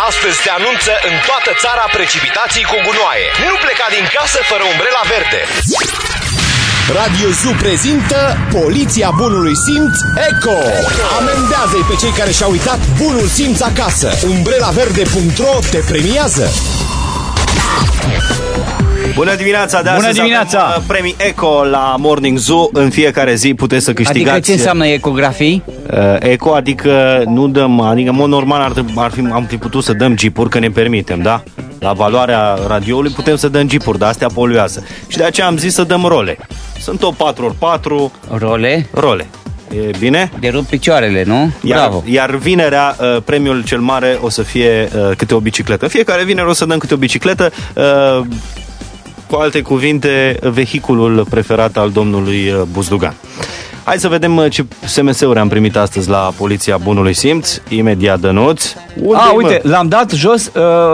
Astăzi se anunță în toată țara precipitații cu gunoaie. Nu pleca din casă fără umbrela verde. Radio Zoo prezintă Poliția Bunului Simț Eco. Amendează-i pe cei care și-au uitat bunul simț acasă. Umbrelaverde.ro te premiază. Bună dimineața! De astăzi avem premii Eco la Morning Zoo. În fiecare zi puteți să câștigați. Adică ce înseamnă ecografii? Eco, adică nu dăm, adică în mod normal am fi putut să dăm jeepuri, că ne permitem, da? La valoarea radioului putem să dăm jeepuri, dar astea poluează. Și de aceea am zis să dăm role. Sunt o 4x4. Role? Role. E bine? De rup picioarele, nu? Bravo! Iar vinerea, premiul cel mare o să fie câte o bicicletă. Fiecare vineri o să dăm câte o bicicletă. Cu alte cuvinte, vehiculul preferat al domnului Buzdugan. Hai să vedem ce SMS-uri am primit astăzi la Poliția Bunului Simț. Imediat dănuț. Uite, l-am dat jos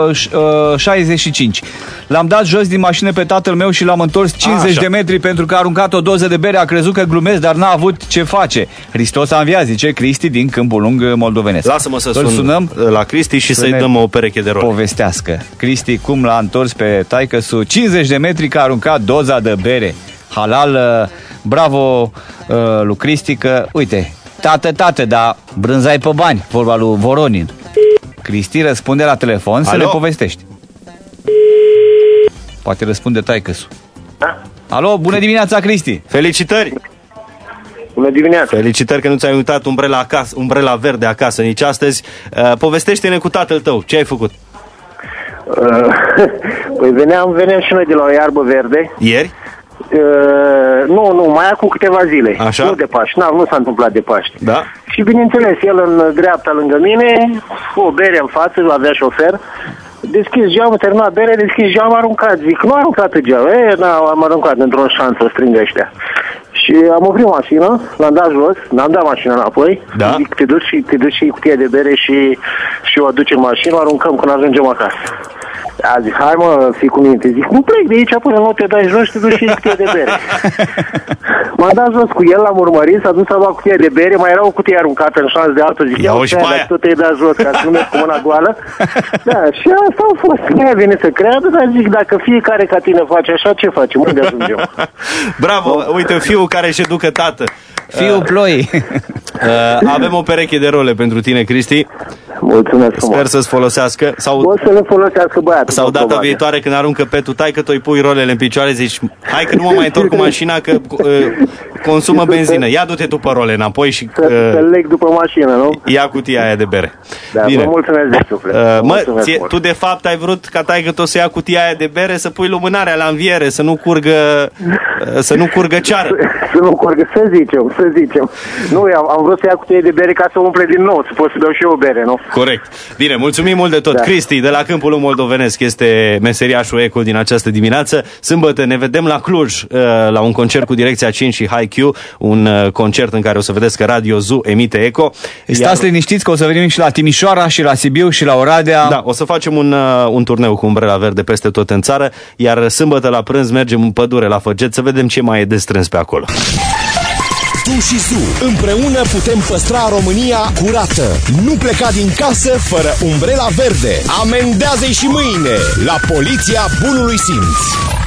65. L-am dat jos din mașină pe tatăl meu și l-am întors 50 de metri pentru că a aruncat o doză de bere, a crezut că glumesc, dar n-a avut ce face. Hristos a înviat, zice Cristi din Câmpul Lung moldovenesc. Lasă-mă să sunăm la Cristi și să-i dăm o pereche de role. Povestească. Cristi cum l-a întors pe taică-su 50 de metri că a aruncat doza de bere. Halal, bravo lui Cristi că, uite, tată, dar brânzai pe bani, vorba lui Voronin. Cristi răspunde la telefon. Să le povestești. Poate răspunde taică-su. Da? Alo, bună dimineața, Cristi. Felicitări. Bună dimineața. Felicitări că nu ți-ai uitat umbrela verde acasă nici astăzi. Povestește-ne cu tatăl tău, ce ai făcut? Păi veneam și noi de la o iarbă verde. Ieri? Nu, mai acum câteva zile. Așa? Nu de Paști, nu s-a întâmplat de Paști. Da? Și bineînțeles, el în dreapta lângă mine, o bere în față, avea șofer. Deschis geamul, terminat bere, deschis geamul, aruncat. Zic, nu a aruncat geamul. Am aruncat într-o șanță, strâng ăștia. Și am oprit mașină, l-am dat jos, n-am dat mașina înapoi. Da? Zic, te duci și cutia de bere și o aduci în mașină, o aruncăm când ajungem acasă. A zis, hai mă, fii cu minte. Zic, nu plec de aici până nu te dai jos și te duci și cutia de bere. M-am dat jos cu el, l-am urmărit, s-a dus să lua cutia de bere, mai era o cutie aruncată în șans de altul. Zic, ia uite, dacă tu te-ai dat jos, ca să nu mergi cu mâna goală. Da, și asta a fost. Nu a venit să creadă, dar zic, dacă fiecare ca tine face așa, ce facem? Unde ajungem? Bravo, uite, fiul care își educă tată. Fiul ploii. Avem o pereche de role pentru tine, Cristi. Mulțumesc frumos. Sper să-ți folosească. O să le folosească băiatul. Sau data viitoare când aruncă petul taică, tu îi pui rolele în picioare, zici, hai că nu mă mai întorc cu mașina că consumă benzină. Ia du-te tu pe role înapoi și să leg după mașină, nu? ia cutia aia de bere. Da, bine. Vă mulțumesc de suflet. Tu de fapt ai vrut ca taică tot să ia cutia aia de bere, să pui lumânarea la înviere, să nu curgă ceară. Să nu curgă, să zicem. Nu, am vrut să ia cutia de bere ca să umple din nou, să pot să dau și eu bere, nu? Corect. Bine, mulțumim mult de tot. Da. Cristi, de la Câmpul Moldovenesc, este meseriașul Eco din această dimineață. Sâmbătă ne vedem la Cluj, la un concert cu Direcția 5 și HiQ, un concert în care o să vedeți că Radio Zoo emite Eco. Stați liniștiți că o să venim și la Timișoara, și la Sibiu, și la Oradea. Da, o să facem un turneu cu umbrela verde peste tot în țară, iar sâmbătă la prânz mergem în pădure la Făget să vedem ce mai e de strâns pe acolo. Tu și Zoo, împreună putem păstra România curată. Nu pleca din casă fără umbrela verde. Amendează-i și mâine la Poliția Bunului Simț.